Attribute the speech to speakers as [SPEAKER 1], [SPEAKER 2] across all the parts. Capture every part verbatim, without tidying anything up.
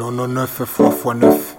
[SPEAKER 1] non neuf fois fois neuf.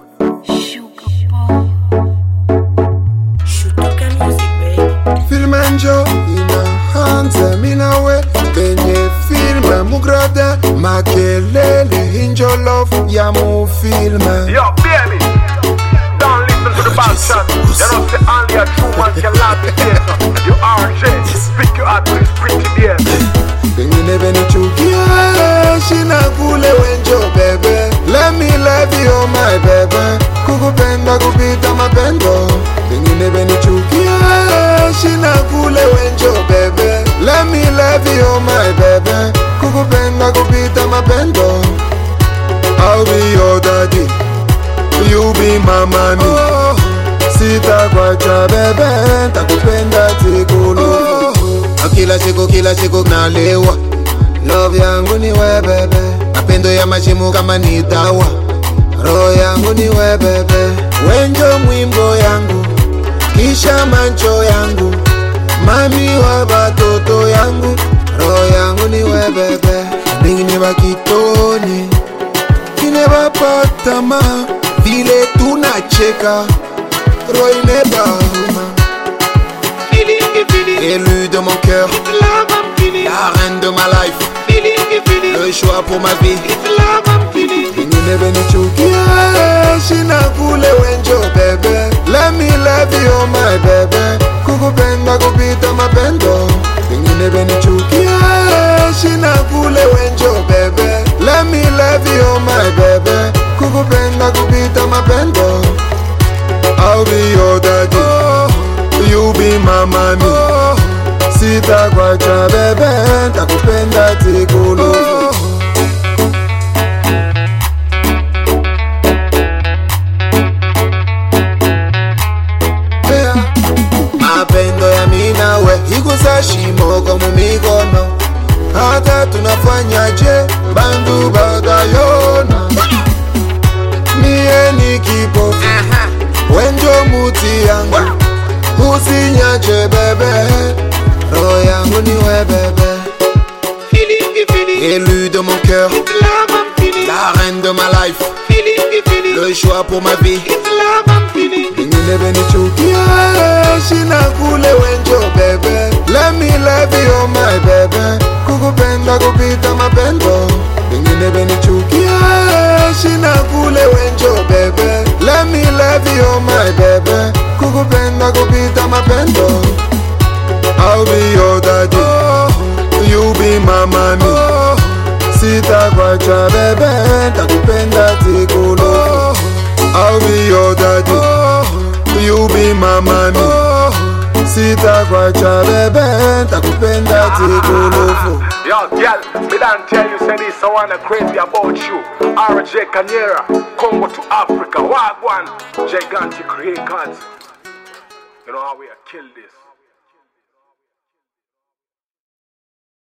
[SPEAKER 2] Film Angel in a hands in a way. Benye film mugrada makelele in your love ya mu film.
[SPEAKER 3] Yo baby, don't listen to the bad shot. You know say only a true man can laugh the theater. You R J, speak your heart to this pretty baby.
[SPEAKER 2] Benye nebe ni chukia shina kule wenjo bebe. Let me love you oh my baby. Kukupenda kupita mapendo. Benye nebe ni chukia shina kule wenjo bebe. Let me love you oh my baby. Kukupenda kupita mapendo. I'll be your daddy, you be my mommy. Oh, sita kwacha bebe, takupenda tikulu. Oh, kila siku kila siku nalewa. Love yangu ni we bebe. Mapendo ya mashimu kama ni dawa. Roho yangu ni we bebe. Wenjo mwimbo yangu, kisha mancho yangu. Mami wa batoto yangu. Roho yangu ni we bebe. Bingi ni bakitoni, kine bapatama. Vile tunacheka, roho imebauma. Élu de mon cœur, la reine de ma life, le choix pour ma vie. Nebe ni chukia shina kule wenjo bebe. Let me love you oh my baby. Kukupenda kupita mapendo. Nebe ni chukia shina kule wenjo bebe. Let me love you oh my baby. Kukupenda kupita mapendo. I'll be your daddy, oh, you be my mommy. Oh, sita kwacha bebe, takupenda tikulu. Oh, mapendo ya minawe igusa shimo kama mikono. Hata tunafanyaje bandu bagayona. Mie ni kipofu, wenjo muti yangu. Usinyache bebe, roho yangu ni we bebe. Élu de mon cœur, la reine de ma life, le choix pour ma vie. Nebe ni chukia shina kule wenjo bebe. Let me love you oh my baby. Kukupenda kupita mapendo. Nebe ni chukia shina kule wenjo bebe. Let me love you oh my baby. Kukupenda kupita mapendo. I'll be your daddy, oh, you be my mommy. Oh, sita kwacha bebe, takupenda tikulu. Oh, I'll be your daddy, oh, you be my mommy. Oh, sita kwacha bebe, takupenda tikulu.
[SPEAKER 3] Yo girl, me don't tell you say this, I wanna crazy about you. R J Kanyera, Congo to Africa, Wagwan, Gigantic Records. You know how we kill this.